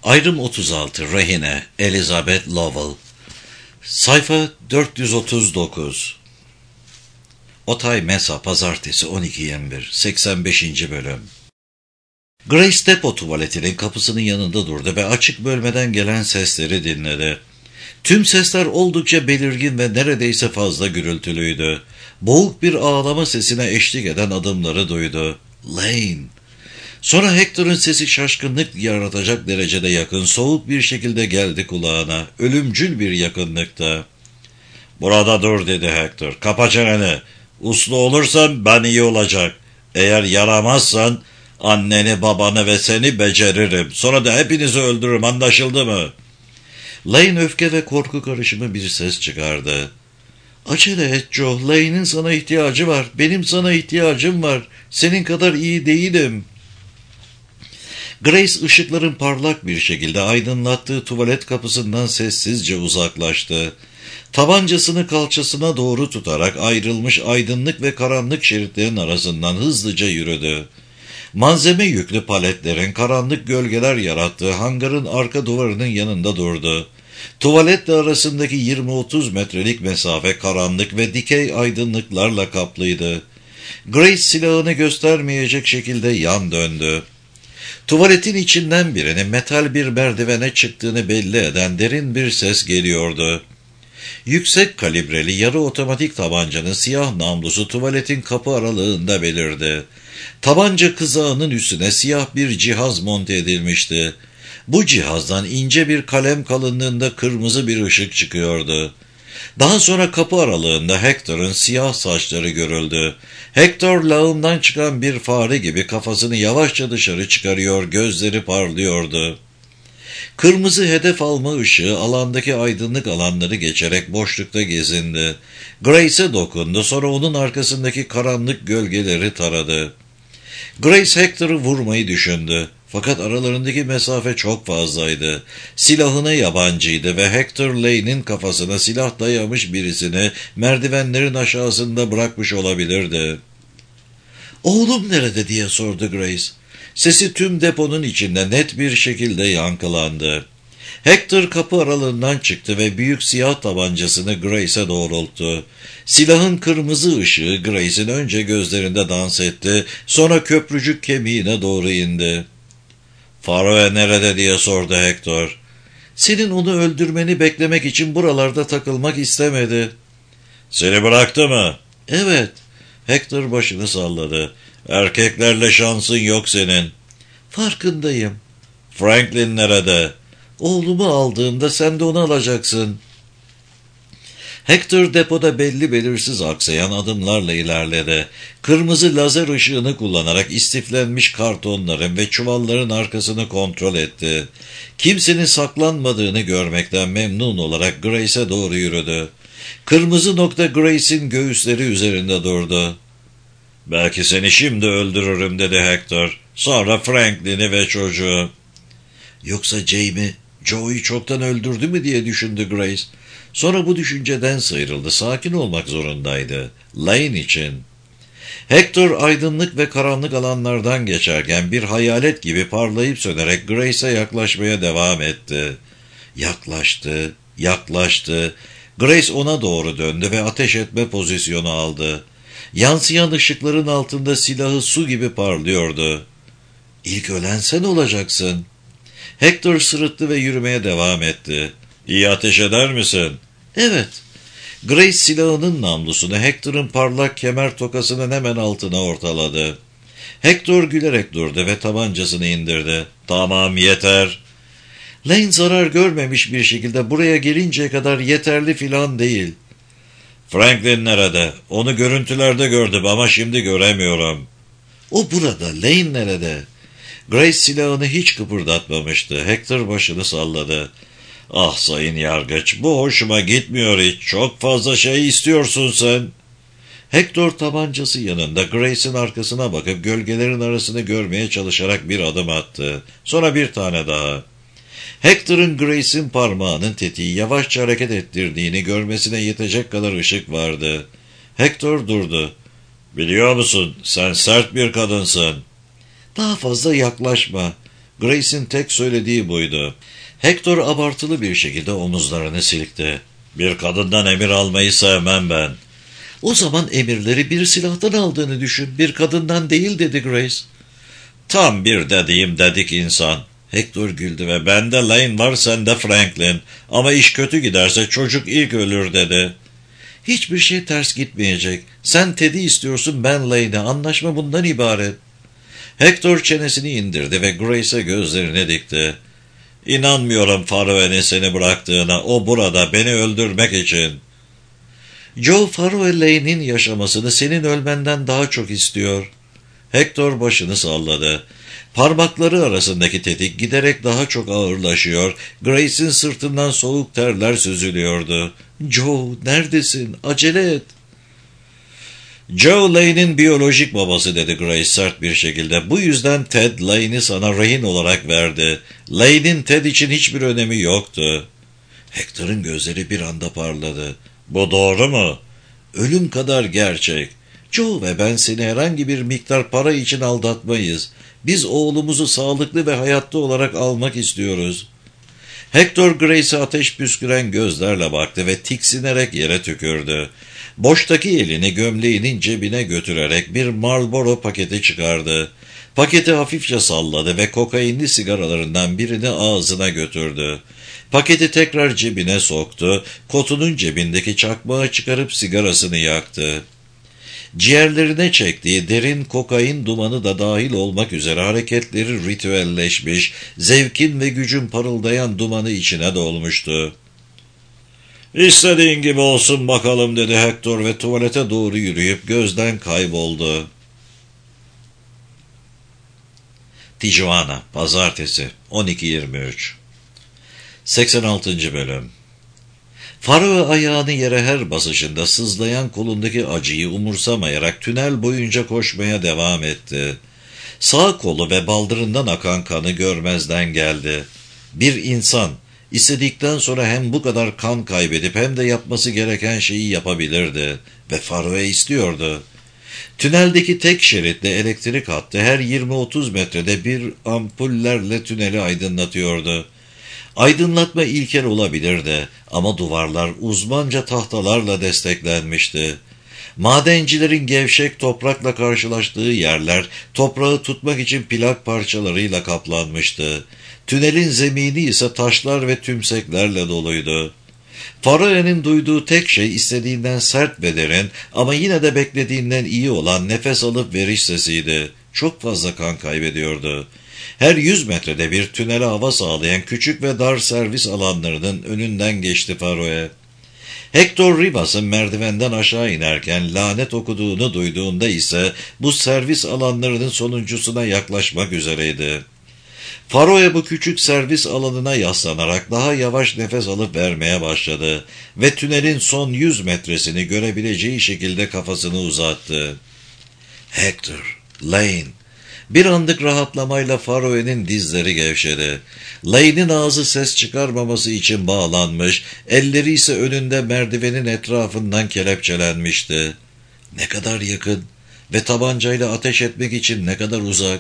Ayrım 36 Rehine Elizabeth Lovell. Sayfa 439. Otay Mesa Pazartesi 12.21 85. bölüm. Grace depo tuvaletinin kapısının yanında durdu ve açık bölmeden gelen sesleri dinledi. Tüm sesler oldukça belirgin ve neredeyse fazla gürültülüydü. Boğuk bir ağlama sesine eşlik eden adımları duydu. Lane. Sonra Hector'ın sesi şaşkınlık yaratacak derecede yakın, soğuk bir şekilde geldi kulağına. Ölümcül bir yakınlıkta. "Burada dur," dedi Hector. "Kapa çeneni. Uslu olursan ben iyi olacak. Eğer yaramazsan anneni, babanı ve seni beceririm. Sonra da hepinizi öldürürüm, anlaşıldı mı?" Lane öfke ve korku karışımı bir ses çıkardı. "Acele et Joe. Lane'in sana ihtiyacı var. Benim sana ihtiyacım var. Senin kadar iyi değilim." Grace ışıkların parlak bir şekilde aydınlattığı tuvalet kapısından sessizce uzaklaştı. Tabancasını kalçasına doğru tutarak ayrılmış aydınlık ve karanlık şeritlerin arasından hızlıca yürüdü. Malzeme yüklü paletlerin karanlık gölgeler yarattığı hangarın arka duvarının yanında durdu. Tuvaletle arasındaki 20-30 metrelik mesafe karanlık ve dikey aydınlıklarla kaplıydı. Grace silahını göstermeyecek şekilde yan döndü. Tuvaletin içinden birinin metal bir merdivene çıktığını belli eden derin bir ses geliyordu. Yüksek kalibreli yarı otomatik tabancanın siyah namlusu tuvaletin kapı aralığında belirdi. Tabanca kızağının üstüne siyah bir cihaz monte edilmişti. Bu cihazdan ince bir kalem kalınlığında kırmızı bir ışık çıkıyordu. Daha sonra kapı aralığında Hector'ın siyah saçları görüldü. Hector lağımdan çıkan bir fare gibi kafasını yavaşça dışarı çıkarıyor, gözleri parlıyordu. Kırmızı hedef alma ışığı alandaki aydınlık alanları geçerek boşlukta gezindi. Grace'e dokundu, sonra onun arkasındaki karanlık gölgeleri taradı. Grace Hector'ı vurmayı düşündü. Fakat aralarındaki mesafe çok fazlaydı. Silahına yabancıydı ve Hector Lane'in kafasına silah dayamış birisini merdivenlerin aşağısında bırakmış olabilirdi. "Oğlum nerede?" diye sordu Grace. Sesi tüm deponun içinde net bir şekilde yankılandı. Hector kapı aralığından çıktı ve büyük siyah tabancasını Grace'e doğrulttu. Silahın kırmızı ışığı Grace'in önce gözlerinde dans etti, sonra köprücük kemiğine doğru indi. "Faroe nerede?" diye sordu Hector. "Senin onu öldürmeni beklemek için buralarda takılmak istemedi." "Seni bıraktı mı?" "Evet." Hector başını salladı. "Erkeklerle şansın yok senin." "Farkındayım." "Franklin nerede?" "Oğlumu aldığımda sen de onu alacaksın." Hector depoda belli belirsiz aksayan adımlarla ilerledi. Kırmızı lazer ışığını kullanarak istiflenmiş kartonların ve çuvalların arkasını kontrol etti. Kimsenin saklanmadığını görmekten memnun olarak Grace'e doğru yürüdü. Kırmızı nokta Grace'in göğüsleri üzerinde durdu. "Belki seni şimdi öldürürüm," dedi Hector. "Sonra Franklin'i ve çocuğu." "Yoksa Jamie, Joe'yu çoktan öldürdü mü?" diye düşündü Grace. Sonra bu düşünceden sıyrıldı. Sakin olmak zorundaydı. Lane için. Hector aydınlık ve karanlık alanlardan geçerken bir hayalet gibi parlayıp sönerek Grace'e yaklaşmaya devam etti. Yaklaştı. Grace ona doğru döndü ve ateş etme pozisyonu aldı. Yansıyan ışıkların altında silahı su gibi parlıyordu. "İlk ölen sen olacaksın." Hector sırıttı ve yürümeye devam etti. "İyi ateş eder misin?" "Evet." Grace silahının namlusunu Hector'ın parlak kemer tokasının hemen altına ortaladı. Hector gülerek durdu ve tabancasını indirdi. "Tamam, yeter." Lane zarar görmemiş bir şekilde buraya gelinceye kadar yeterli filan değil. "Franklin nerede? Onu görüntülerde gördüm ama şimdi göremiyorum." "O burada. Lane nerede?" Grace silahını hiç kıpırdatmamıştı. Hector başını salladı. "Ah sayın yargıç, bu hoşuma gitmiyor hiç. Çok fazla şey istiyorsun sen." Hector tabancası yanında Grace'in arkasına bakıp gölgelerin arasını görmeye çalışarak bir adım attı. Sonra bir tane daha. Hector'ın Grace'in parmağının tetiği yavaşça hareket ettirdiğini görmesine yetecek kadar ışık vardı. Hector durdu. "Biliyor musun, sen sert bir kadınsın." "Daha fazla yaklaşma." Grace'in tek söylediği buydu. Hector abartılı bir şekilde omuzlarını silkti. "Bir kadından emir almayı sevmem ben." "O zaman emirleri bir silahtan aldığını düşün, bir kadından değil," dedi Grace. "Tam bir dediğim dedik insan." Hector güldü ve "Bende Lane var, sende Franklin. Ama iş kötü giderse çocuk ilk ölür," dedi. "Hiçbir şey ters gitmeyecek. Sen Ted'i istiyorsun, ben Lane'i. Anlaşma bundan ibaret." Hector çenesini indirdi ve Grace'e gözlerini dikti. "İnanmıyorum Faroe'nin seni bıraktığına. O burada beni öldürmek için." "Joe Faroe Lane'in yaşamasını senin ölmenden daha çok istiyor." Hector başını salladı. Parmakları arasındaki tetik giderek daha çok ağırlaşıyor, Grace'in sırtından soğuk terler süzülüyordu. "Joe, neredesin? Acele et." "Joe Lane'in biyolojik babası," dedi Grace sert bir şekilde. "Bu yüzden Ted Lane'i sana rehin olarak verdi. Lane'in Ted için hiçbir önemi yoktu." Hector'ın gözleri bir anda parladı. "Bu doğru mu?" "Ölüm kadar gerçek. Joe ve ben seni herhangi bir miktar para için aldatmayız. Biz oğlumuzu sağlıklı ve hayatta olarak almak istiyoruz." Hector Grace'e ateş püsküren gözlerle baktı ve tiksinerek yere tükürdü. Boştaki elini gömleğinin cebine götürerek bir Marlboro paketi çıkardı. Paketi hafifçe salladı ve kokainli sigaralarından birini ağzına götürdü. Paketi tekrar cebine soktu, kotunun cebindeki çakmağı çıkarıp sigarasını yaktı. Ciğerlerine çektiği derin kokain dumanı da dahil olmak üzere hareketleri ritüelleşmiş, zevkin ve gücün parıldayan dumanı içine dolmuştu. "İstediğin gibi olsun bakalım," dedi Hector ve tuvalete doğru yürüyüp gözden kayboldu. Tijuana, Pazartesi, 12:23. 86. Bölüm. Faroe ayağını yere her basışında sızlayan kolundaki acıyı umursamayarak tünel boyunca koşmaya devam etti. Sağ kolu ve baldırından akan kanı görmezden geldi. Bir insan, istedikten sonra hem bu kadar kan kaybedip hem de yapması gereken şeyi yapabilirdi ve Faroe istiyordu. Tüneldeki tek şeritli elektrik hattı her 20-30 metrede bir ampullerle tüneli aydınlatıyordu. Aydınlatma ilkel olabilirdi ama duvarlar uzmanca tahtalarla desteklenmişti. Madencilerin gevşek toprakla karşılaştığı yerler toprağı tutmak için plak parçalarıyla kaplanmıştı. Tünelin zemini ise taşlar ve tümseklerle doluydu. Faroe'nin duyduğu tek şey istediğinden sert ve derin ama yine de beklediğinden iyi olan nefes alıp veriş sesiydi. Çok fazla kan kaybediyordu. Her 100 metrede bir tünele hava sağlayan küçük ve dar servis alanlarının önünden geçti Faroe. Hector Rivas'ın merdivenden aşağı inerken lanet okuduğunu duyduğunda ise bu servis alanlarının sonuncusuna yaklaşmak üzereydi. Faroe bu küçük servis alanına yaslanarak daha yavaş nefes alıp vermeye başladı ve tünelin son 100 metresini görebileceği şekilde kafasını uzattı. Hector, Lane. Bir anlık rahatlamayla Faroe'nin dizleri gevşedi. Lane'in ağzı ses çıkarmaması için bağlanmış, elleri ise önünde merdivenin etrafından kelepçelenmişti. Ne kadar yakın ve tabancayla ateş etmek için ne kadar uzak.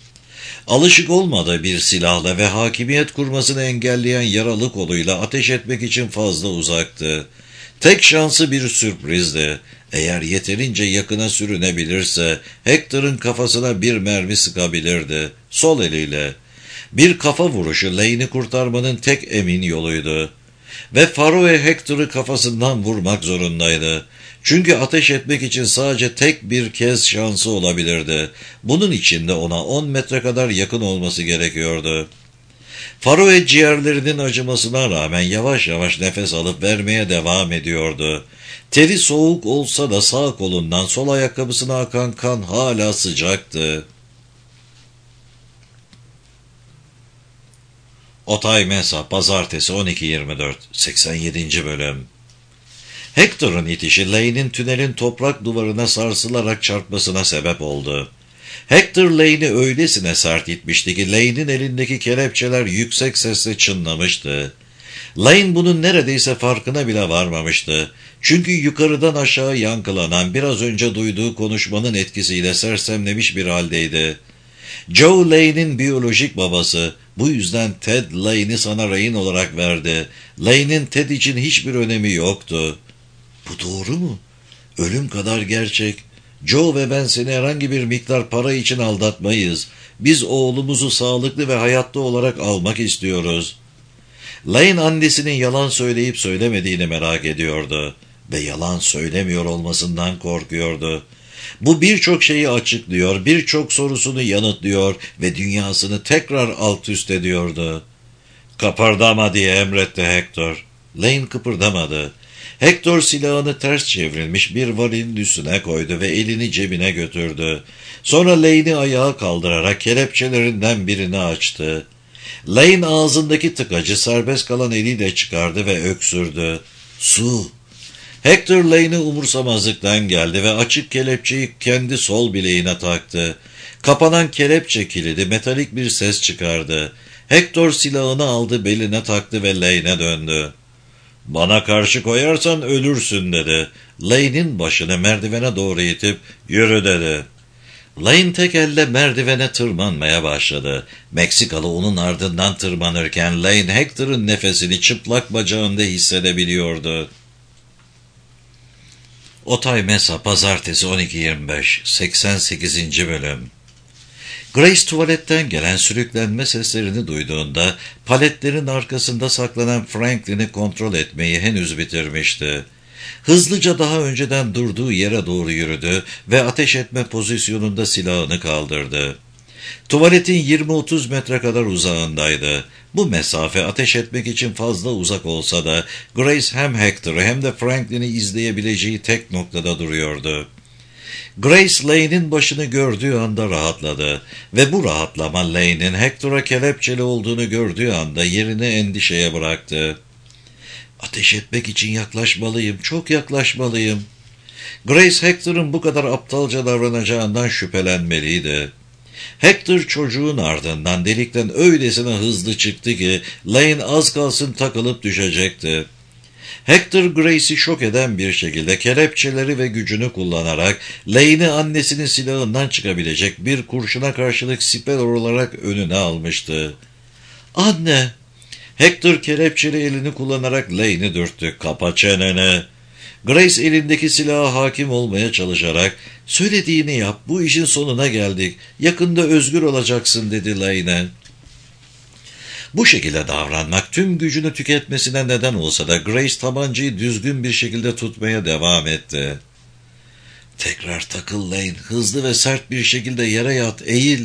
Alışık olmadığı bir silahla ve hakimiyet kurmasını engelleyen yaralı koluyla ateş etmek için fazla uzaktı. Tek şansı bir sürprizdi. Eğer yeterince yakına sürünebilirse Hector'ın kafasına bir mermi sıkabilirdi. Sol eliyle. Bir kafa vuruşu Lane'i kurtarmanın tek emin yoluydu. Ve Faroe Hector'ı kafasından vurmak zorundaydı. Çünkü ateş etmek için sadece tek bir kez şansı olabilirdi. Bunun için de ona 10 metre kadar yakın olması gerekiyordu. Faroe ciğerlerinin acımasına rağmen yavaş yavaş nefes alıp vermeye devam ediyordu. Teri soğuk olsa da sağ kolundan sol ayakkabısına akan kan hala sıcaktı. Otay Mesa, Pazartesi, 12:24. 87. Bölüm. Hector'ın itişi Lane'in tünelin toprak duvarına sarsılarak çarpmasına sebep oldu. Hector Lane'i öylesine sert itmişti ki Lane'in elindeki kelepçeler yüksek sesle çınlamıştı. Lane bunun neredeyse farkına bile varmamıştı. Çünkü yukarıdan aşağı yankılanan biraz önce duyduğu konuşmanın etkisiyle sersemlemiş bir haldeydi. Joe Lane'in biyolojik babası. Bu yüzden Ted Lane'i sana rehin olarak verdi. Lane'in Ted için hiçbir önemi yoktu. Bu doğru mu? Ölüm kadar gerçek. Joe ve ben seni herhangi bir miktar para için aldatmayız. Biz oğlumuzu sağlıklı ve hayatta olarak almak istiyoruz. Lane annesinin yalan söyleyip söylemediğini merak ediyordu ve yalan söylemiyor olmasından korkuyordu. Bu birçok şeyi açıklıyor, birçok sorusunu yanıtlıyor ve dünyasını tekrar alt üst ediyordu. "Kıpırdama," diye emretti Hector. Lane kıpırdamadı. Hector silahını ters çevrilmiş bir varilin üstüne koydu ve elini cebine götürdü. Sonra Lane'i ayağa kaldırarak kelepçelerinden birini açtı. Lane ağzındaki tıkacı serbest kalan eliyle çıkardı ve öksürdü. "Su." Hector Lane'i umursamazlıktan geldi ve açık kelepçeyi kendi sol bileğine taktı. Kapanan kelepçe kilidi metalik bir ses çıkardı. Hector silahını aldı, beline taktı ve Lane'e döndü. "Bana karşı koyarsan ölürsün," dedi. Lane'in başını merdivene doğru itip "Yürü," dedi. Lane tek elle merdivene tırmanmaya başladı. Meksikalı onun ardından tırmanırken Lane Hector'ın nefesini çıplak bacağında hissedebiliyordu. Otay Mesa, Pazartesi 12.25, 88. Bölüm. Grace tuvaletten gelen sürüklenme seslerini duyduğunda paletlerin arkasında saklanan Franklin'i kontrol etmeyi henüz bitirmişti. Hızlıca daha önceden durduğu yere doğru yürüdü ve ateş etme pozisyonunda silahını kaldırdı. Tuvaletin 20-30 metre kadar uzağındaydı. Bu mesafe ateş etmek için fazla uzak olsa da Grace hem Hector'ı hem de Franklin'i izleyebileceği tek noktada duruyordu. Grace Lane'in başını gördüğü anda rahatladı ve bu rahatlama Lane'in Hector'a kelepçeli olduğunu gördüğü anda yerini endişeye bıraktı. "Ateş etmek için yaklaşmalıyım, çok yaklaşmalıyım." Grace Hector'ın bu kadar aptalca davranacağından şüphelenmeliydi. Hector çocuğun ardından delikten öylesine hızlı çıktı ki Lane az kalsın takılıp düşecekti. Hector Grace'i şok eden bir şekilde kelepçeleri ve gücünü kullanarak Lane'i annesinin silahından çıkabilecek bir kurşuna karşılık siper olarak önüne almıştı. "Anne!" Hector kelepçeli elini kullanarak Lane'i dürttü. "Kapa çeneni!" Grace elindeki silaha hakim olmaya çalışarak "Söylediğini yap, bu işin sonuna geldik, yakında özgür olacaksın," dedi Lane'e. Bu şekilde davranmak tüm gücünü tüketmesine neden olsa da Grace tabancayı düzgün bir şekilde tutmaya devam etti. "Tekrar takıl Lane, hızlı ve sert bir şekilde yere yat, eğil.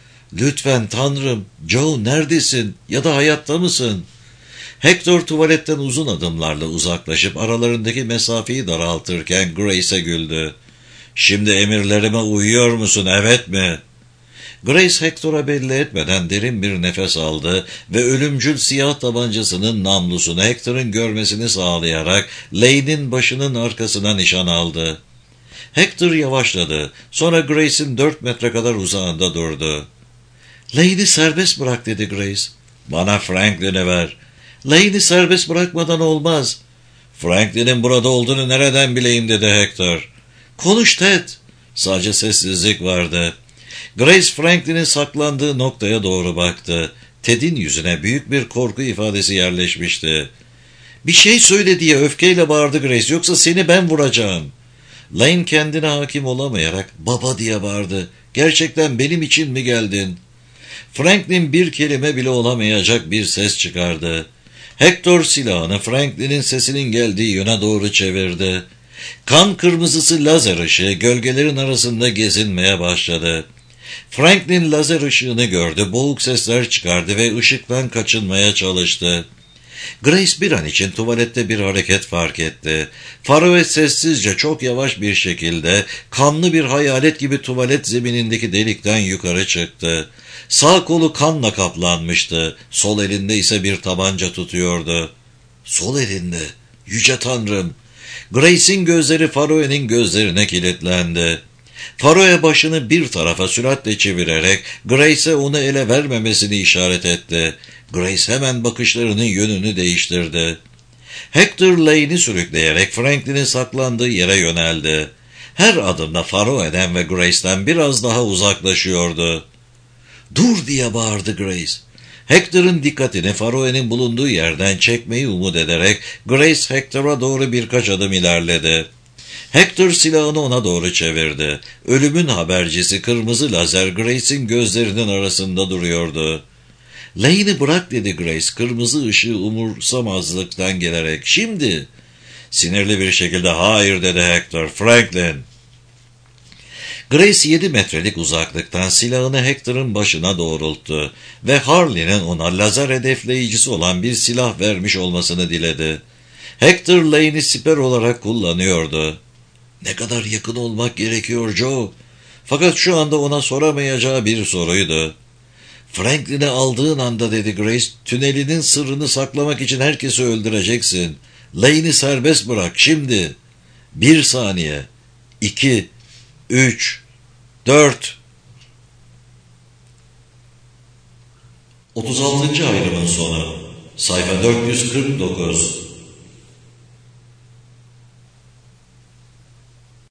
Lütfen Tanrım, Joe neredesin ya da hayatta mısın?" Hector tuvaletten uzun adımlarla uzaklaşıp aralarındaki mesafeyi daraltırken Grace'e güldü. "Şimdi emirlerime uyuyor musun, evet mi?" Grace Hector'a belli etmeden derin bir nefes aldı ve ölümcül siyah tabancasının namlusunu Hector'ın görmesini sağlayarak Lane'in başının arkasına nişan aldı. Hector yavaşladı. Sonra Grace'in 4 metre kadar uzağında durdu. "Lane'i serbest bırak," dedi Grace. "Bana Franklin'i ver." "Lane'i serbest bırakmadan olmaz." "Franklin'in burada olduğunu nereden bileyim?" dedi Hector. "Konuş Ted." Sadece sessizlik vardı. Grace Franklin'in saklandığı noktaya doğru baktı. Ted'in yüzüne büyük bir korku ifadesi yerleşmişti. "Bir şey söyle," diye öfkeyle bağırdı Grace, "yoksa seni ben vuracağım." Lane kendine hakim olamayarak "Baba," diye bağırdı. "Gerçekten benim için mi geldin?" Franklin bir kelime bile olamayacak bir ses çıkardı. Hector silahını Franklin'in sesinin geldiği yöne doğru çevirdi. Kan kırmızısı lazer ışığı gölgelerin arasında gezinmeye başladı. Franklin lazer ışığını gördü, boğuk sesler çıkardı ve ışıktan kaçınmaya çalıştı. Grace bir an için tuvalette bir hareket fark etti. Faroe sessizce, çok yavaş bir şekilde, kanlı bir hayalet gibi tuvalet zeminindeki delikten yukarı çıktı. Sağ kolu kanla kaplanmıştı, sol elinde ise bir tabanca tutuyordu. Sol elinde, yüce Tanrım! Grace'in gözleri Faroe'nin gözlerine kilitlendi. Faroe başını bir tarafa süratle çevirerek Grace'e onu ele vermemesini işaret etti. Grace hemen bakışlarının yönünü değiştirdi. Hector Lane'i sürükleyerek Franklin'in saklandığı yere yöneldi. Her adımda Faroe'den ve Grace'den biraz daha uzaklaşıyordu. "Dur!" diye bağırdı Grace. Hector'ın dikkatini Faroe'nin bulunduğu yerden çekmeyi umut ederek Grace Hector'a doğru birkaç adım ilerledi. Hector silahını ona doğru çevirdi. Ölümün habercisi kırmızı lazer Grace'in gözlerinin arasında duruyordu. "Lane'i bırak," dedi Grace, kırmızı ışığı umursamazlıktan gelerek. "Şimdi." Sinirli bir şekilde "Hayır," dedi Hector. "Franklin." Grace 7 metrelik uzaklıktan silahını Hector'ın başına doğrulttu ve Harley'nin ona lazer hedefleyicisi olan bir silah vermiş olmasını diledi. Hector Lane'i siper olarak kullanıyordu. "Ne kadar yakın olmak gerekiyor Joe?" Fakat şu anda ona soramayacağı bir soruydu. "Franklin'i aldığın anda," dedi Grace, "tünelinin sırrını saklamak için herkesi öldüreceksin. Lane'i serbest bırak şimdi." 1 saniye, 2, 3, 4. 36. ayrımın sonu. Sayfa 449.